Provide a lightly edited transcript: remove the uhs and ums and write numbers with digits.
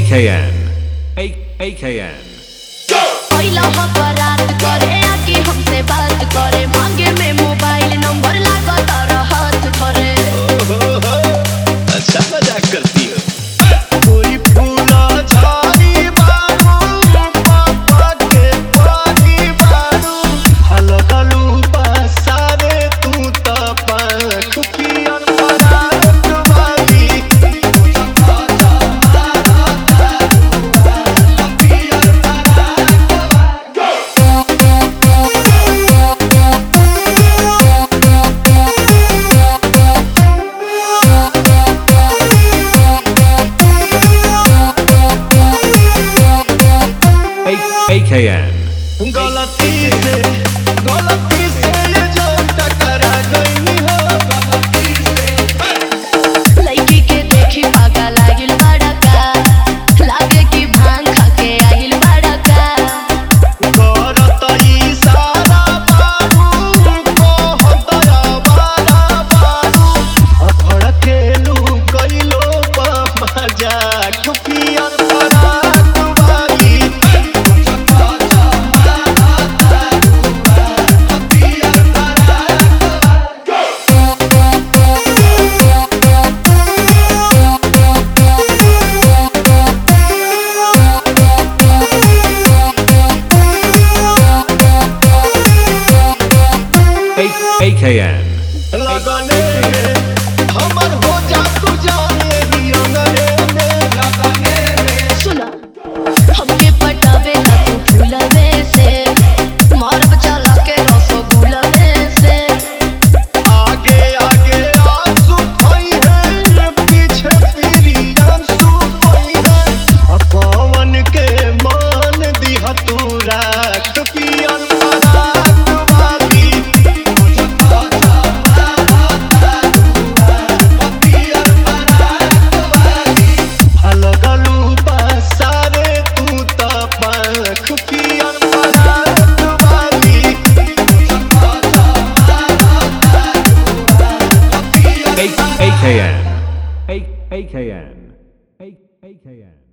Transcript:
AKN. AKN. पहिला हकरात करे आके हमसे बात करे मांगे में मोबाइल नंबर लगा तारा हाथ धरे अच्छा मजाक करती हो कोई फूला झाड़ी बारू पापा के पानी बारू हलो हलो पासारे तू तपा खुकियन परात वाली AKN. गलती से ये जो टकरा गई हो गलती से लड़की के देखी पागल आगिल बड़ा का लागे कि भांग खा के आगिल बड़ा का करत इशारा बारू कहत आवारा बारू भड़केलू कइलो मजाक खुकियन परात वाली AKN. लगने हमर हो जा तू जाने ही अंगने में लगने सुना हमके पटावे ना तू फूलवे से मार बचाला के रसगुल्लवे से आगे आगे आंसू खोई है पीछे तेरी आंसू खोई है पवन के मान दिया तू राख पियन परात वाली अलगलू पासारे तू तपा खुकियन परात वाली AKN. AKN. AKN.